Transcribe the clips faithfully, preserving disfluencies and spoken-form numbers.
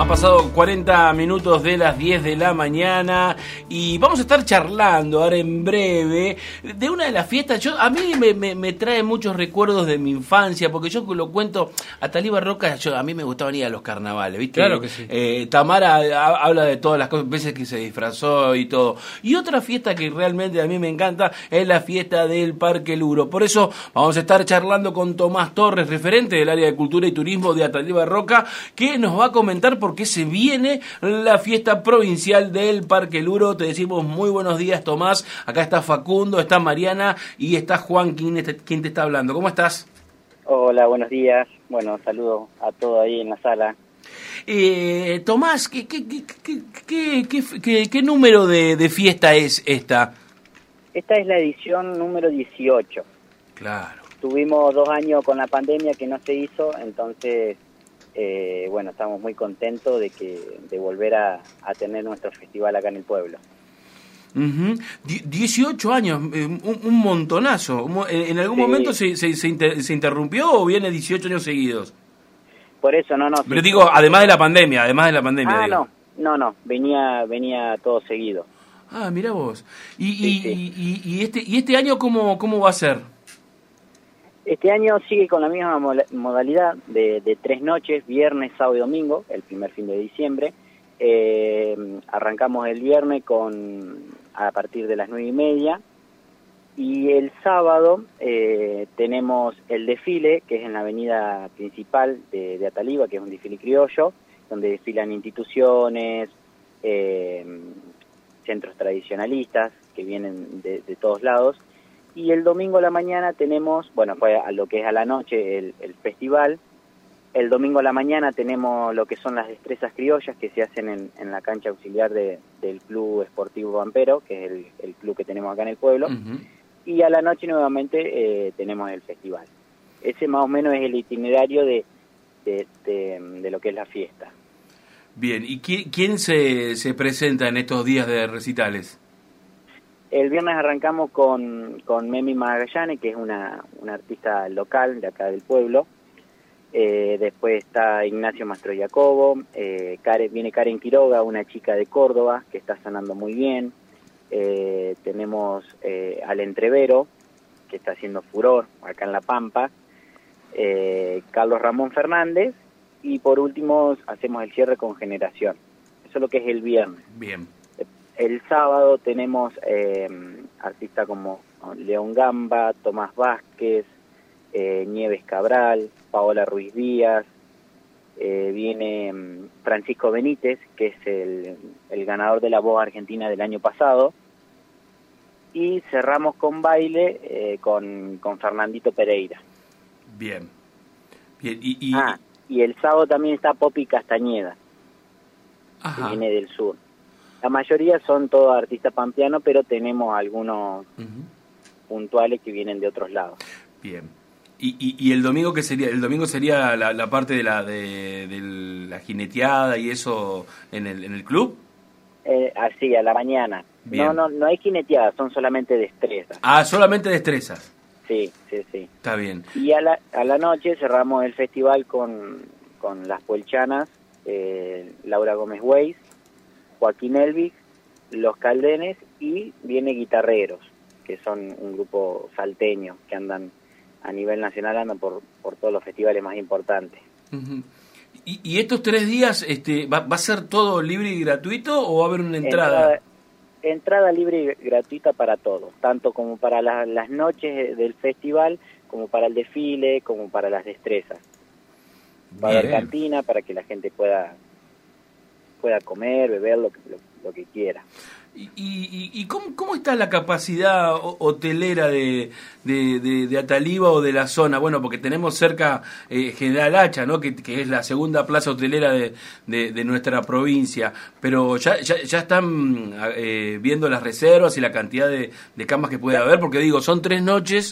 Ha pasado cuarenta minutos de las diez de la mañana y vamos a estar charlando ahora en breve de una de las fiestas. Yo, a mí me, me, me trae muchos recuerdos de mi infancia, porque yo lo cuento, Atalí Barroca, yo, a mí me gustaba ir a los carnavales, ¿viste? Claro que sí. Eh, Tamara ha, habla de todas las cosas, veces que se disfrazó y todo. Y otra fiesta que realmente a mí me encanta es la fiesta del Parque Luro. Por eso vamos a estar charlando con Tomás Torres, referente del área de Cultura y Turismo de Atalí Barroca, que nos va a comentar por qué se viene la fiesta provincial del Parque Luro. Te decimos muy buenos días, Tomás. Acá está Facundo, está Mariana y está Juan, quien te, quien te está hablando. ¿Cómo estás? Hola, buenos días. Bueno, saludo a todos ahí en la sala. Eh, Tomás, ¿qué, qué, qué, qué, qué, qué, qué número de, de fiesta es esta? Esta es la edición número dieciocho. Claro. Tuvimos dos años con la pandemia que no se hizo, entonces, eh, bueno, estamos muy contentos de que de volver a, a tener nuestro festival acá en el pueblo. Uh-huh. dieciocho años, un, un montonazo. ¿En algún sí. momento se, se, se, inter, se interrumpió o viene dieciocho años seguidos? Por eso, no, no. Pero sí, digo, además de la pandemia, además de la pandemia. Ah, digo. no, no, no, venía, venía todo seguido. Ah, mirá vos. ¿Y, sí, y, sí. y, y, este, y este año cómo, cómo va a ser? Este año sigue con la misma modalidad de, de tres noches, viernes, sábado y domingo, el primer fin de diciembre. Eh, arrancamos el viernes con a partir de las nueve y media y el sábado eh, tenemos el desfile, que es en la avenida principal de, de Ataliba, que es un desfile criollo, donde desfilan instituciones, eh, centros tradicionalistas que vienen de, de todos lados. Y el domingo a la mañana tenemos, bueno, fue a lo que es a la noche el, el festival. El domingo a la mañana tenemos lo que son las destrezas criollas que se hacen en, en la cancha auxiliar de, del Club Esportivo Vampero, que es el, el club que tenemos acá en el pueblo. Uh-huh. Y a la noche nuevamente eh, tenemos el festival. Ese más o menos es el itinerario de, de, de, de lo que es la fiesta. Bien, ¿y quién, quién se, se presenta en estos días de recitales? El viernes arrancamos con, con Memi Magallanes, que es una, una artista local de acá del pueblo. Eh, después está Ignacio Mastro Jacobo, eh, Karen, viene Karen Quiroga, una chica de Córdoba que está sonando muy bien. Eh, tenemos eh, al Entrevero, que está haciendo furor acá en La Pampa. Eh, Carlos Ramón Fernández. Y por último hacemos el cierre con Generación. Eso es lo que es el viernes. Bien. El sábado tenemos eh, artistas como León Gamba, Tomás Vázquez, eh, Nieves Cabral, Paola Ruiz Díaz, eh, viene Francisco Benítez, que es el, el ganador de la Voz Argentina del año pasado, y cerramos con baile eh, con, con Fernandito Pereira. Bien. Bien. Y, y... Ah, y el sábado también está Popi Castañeda, Ajá. que viene del sur. La mayoría son todos artistas pampeanos, pero tenemos algunos uh-huh. puntuales que vienen de otros lados. Bien. ¿Y, y, y el domingo qué sería? ¿El domingo sería la, la parte de la de, de la jineteada y eso en el en el club? Eh, así, a la mañana. Bien. No, no, no hay jineteada, son solamente destrezas. Ah, solamente destrezas. Sí, sí, sí. Está bien. Y a la, a la noche cerramos el festival con, con las puelchanas, eh, Laura Gómez Weiss, Joaquín Elvig, Los Caldenes y viene Guitarreros, que son un grupo salteño que andan a nivel nacional, andan por, por todos los festivales más importantes. Uh-huh. ¿Y, ¿Y estos tres días este, va, va a ser todo libre y gratuito o va a haber una entrada? Entrada, entrada libre y gratuita para todos, tanto como para la, las noches del festival, como para el desfile, como para las destrezas. Va a haber cantina para que la gente pueda pueda comer, beber, lo que, lo, lo que quiera. ¿Y, y, y cómo, cómo está la capacidad hotelera de, de, de, de Ataliba o de la zona? Bueno, porque tenemos cerca eh, General Hacha, ¿no? que, que es la segunda plaza hotelera de, de, de nuestra provincia, pero ya, ya, ya están eh, viendo las reservas y la cantidad de, de camas que puede haber, porque digo, son tres noches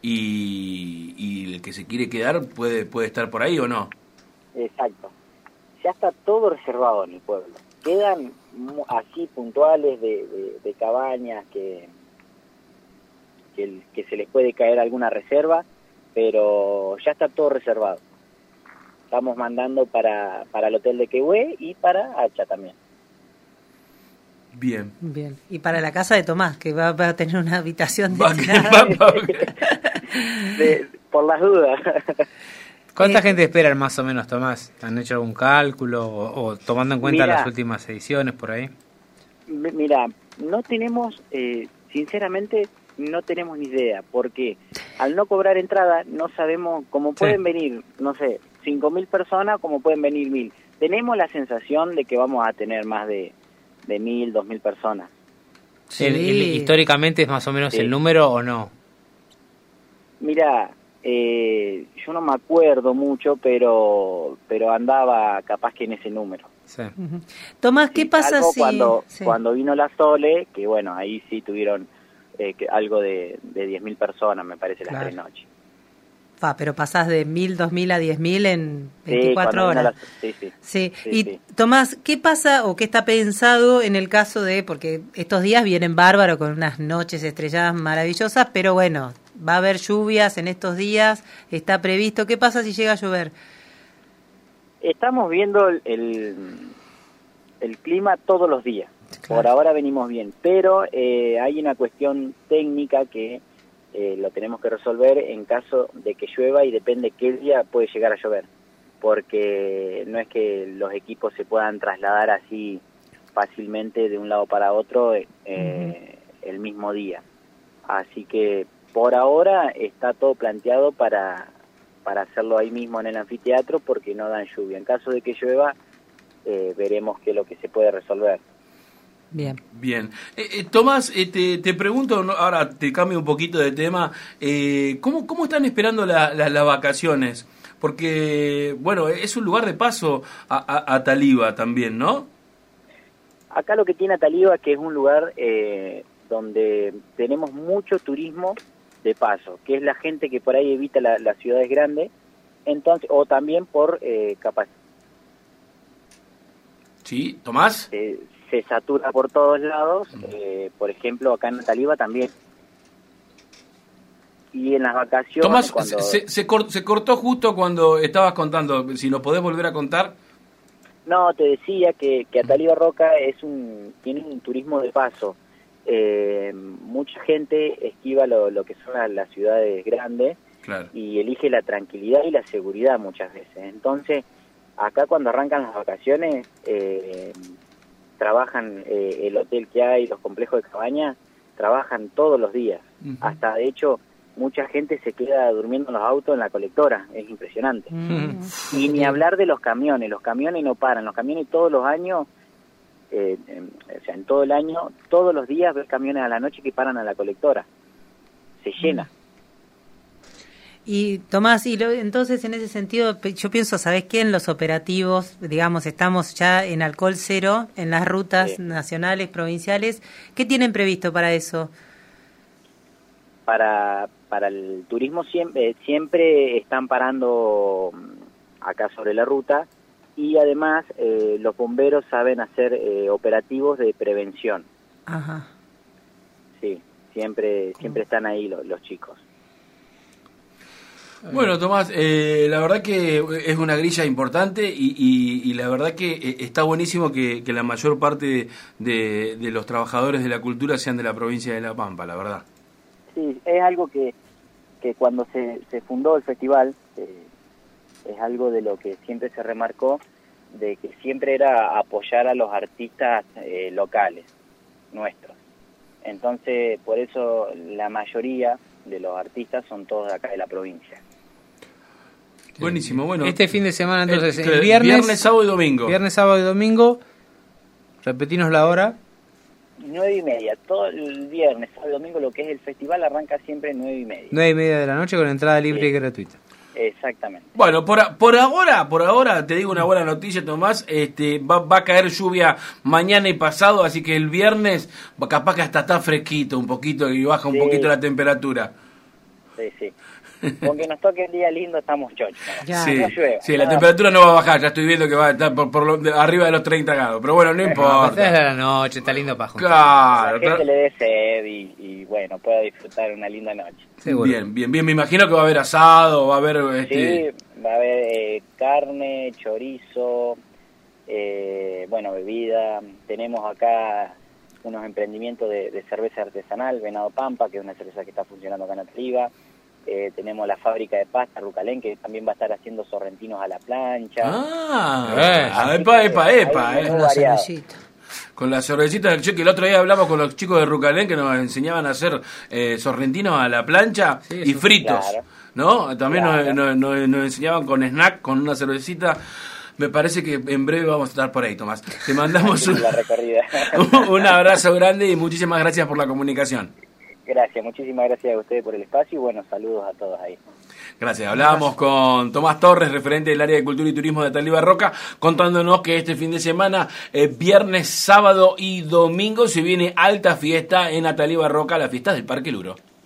y, y el que se quiere quedar puede, puede estar por ahí o no. Exacto. Ya está todo reservado en el pueblo. Quedan así puntuales de, de, de cabañas que, que, que se les puede caer alguna reserva, pero ya está todo reservado. estamos mandando para, para el hotel de Quehue y para Hacha también. Bien. Bien. Y para la casa de Tomás, que va, va a tener una habitación Va- destinada. va- De- por las dudas. ¿Cuánta Eh, gente esperan más o menos, Tomás? ¿Han hecho algún cálculo o, o tomando en cuenta Mira. las últimas ediciones por ahí? M- Mira, no tenemos, eh, sinceramente, no tenemos ni idea, porque al no cobrar entrada no sabemos cómo pueden Sí. venir, no sé, cinco mil personas, como pueden venir mil. Tenemos la sensación de que vamos a tener más de, de mil, dos mil personas. Sí. El- el- ¿Históricamente es más o menos Sí. el número o no? Mira, eh, yo no me acuerdo mucho, pero pero andaba capaz que en ese número. Sí. Ujú. Tomás, ¿qué Sí, pasa salvo si...? Cuando, sí. cuando vino la Sole, que bueno, ahí sí tuvieron eh, que algo de, de diez mil personas, me parece, las Claro. tres noches. Fa, pero pasás de mil, dos mil a diez mil en Sí, veinticuatro cuando vino horas. la- sí, sí. Sí. Sí, Y sí. Tomás, ¿qué pasa o qué está pensado en el caso de, porque estos días vienen bárbaro con unas noches estrelladas maravillosas, pero bueno, va a haber lluvias en estos días, está previsto, ¿qué pasa si llega a llover? Estamos viendo el, el, el clima todos los días. Claro. Por ahora venimos bien, pero eh, hay una cuestión técnica que eh, lo tenemos que resolver en caso de que llueva y depende qué día puede llegar a llover, porque no es que los equipos se puedan trasladar así fácilmente de un lado para otro eh, uh-huh. el mismo día. Así que por ahora está todo planteado para, para hacerlo ahí mismo en el anfiteatro porque no dan lluvia. En caso de que llueva, eh, veremos qué es lo que se puede resolver. Bien. Bien. Eh, eh, Tomás, eh, te, te pregunto, no, ahora te cambio un poquito de tema, eh, ¿cómo, ¿cómo están esperando la, la, las vacaciones? Porque, bueno, es un lugar de paso a, a, a Taliba también, ¿no? Acá lo que tiene Taliba es que es un lugar eh, donde tenemos mucho turismo de paso, que es la gente que por ahí evita la, las ciudades grandes, entonces o también por eh, capacidad. Sí, Tomás. Eh, se satura por todos lados, eh, por ejemplo acá en Taliba también. Y en las vacaciones... Tomás, cuando... se, se, cort, se cortó justo cuando estabas contando, si nos podés volver a contar. No, te decía que, que Ataliba Roca es un, tiene un turismo de paso. Eh, mucha gente esquiva lo, lo que son las, las ciudades grandes, claro, y elige la tranquilidad y la seguridad muchas veces. Entonces, acá cuando arrancan las vacaciones, eh, trabajan eh, el hotel que hay, los complejos de cabañas, trabajan todos los días. Uh-huh. Hasta, de hecho, mucha gente se queda durmiendo en los autos en la colectora, es impresionante. Mm. Y ni hablar de los camiones, los camiones no paran, los camiones todos los años, eh, eh, o sea, en todo el año, todos los días ves camiones a la noche que paran a la colectora, se llena. Mm. Y Tomás, y lo, entonces en ese sentido, yo pienso, ¿sabés qué? En los operativos, digamos, estamos ya en alcohol cero, en las rutas sí. nacionales, provinciales, ¿qué tienen previsto para eso? Para, para el turismo siempre, siempre están parando acá sobre la ruta y además eh, los bomberos saben hacer eh, operativos de prevención. Ajá. Sí, siempre, siempre están ahí los, los chicos. Bueno, Tomás, eh, la verdad que es una grilla importante y, y, y la verdad que está buenísimo que, que la mayor parte de, de los trabajadores de la cultura sean de la provincia de La Pampa, la verdad. Sí, es algo que, que cuando se, se fundó el festival, eh, es algo de lo que siempre se remarcó, de que siempre era apoyar a los artistas eh, locales, nuestros. Entonces, por eso la mayoría de los artistas son todos de acá de la provincia. Buenísimo, bueno. Este fin de semana, entonces, el, el viernes, viernes, sábado y domingo. Viernes, sábado y domingo. Repetinos la hora. Nueve y media. Todo el viernes, sábado y domingo, lo que es el festival arranca siempre nueve y media. Nueve y media de la noche con entrada libre sí. y gratuita. Exactamente. Bueno, por, por ahora, por ahora te digo una buena noticia, Tomás. Este, va, va a caer lluvia mañana y pasado, así que el viernes capaz que hasta está fresquito un poquito y baja un sí. poquito la temperatura. Sí, sí. Con que nos toque el día lindo estamos chochos. Ya. Sí, no llueva, sí, la temperatura no va a bajar, ya estoy viendo que va a estar por, por lo, de, arriba de los treinta grados, pero bueno, no importa. Es de la noche, está lindo para juntar. Claro. La gente le dé sed y, y bueno, pueda disfrutar una linda noche. Seguro. Bien, bien, bien, me imagino que va a haber asado, va a haber... Este... Sí, va a haber eh, carne, chorizo, eh, bueno, bebida. Tenemos acá unos emprendimientos de, de cerveza artesanal, Venado Pampa, que es una cerveza que está funcionando acá en Ataliva. Eh, tenemos la fábrica de pasta Rucalén, que también va a estar haciendo sorrentinos a la plancha. Ah, eh, epa, epa, epa, eh. Una cervecita. Con la cervecita del cheque, el otro día hablamos con los chicos de Rucalén que nos enseñaban a hacer eh, sorrentinos a la plancha Sí, y eso, fritos, claro. ¿no? También Claro. nos, nos- nos- nos enseñaban con snack, con una cervecita. Me parece que en breve vamos a estar por ahí, Tomás. Te mandamos un, La recorrida. un abrazo grande y muchísimas gracias por la comunicación. Gracias, muchísimas gracias a ustedes por el espacio y bueno, saludos a todos ahí. Gracias. Hablábamos con Tomás Torres, referente del área de Cultura y Turismo de Ataliva Roca, contándonos que este fin de semana, eh, viernes, sábado y domingo, se viene alta fiesta en Ataliva Roca, la fiesta del Parque Luro.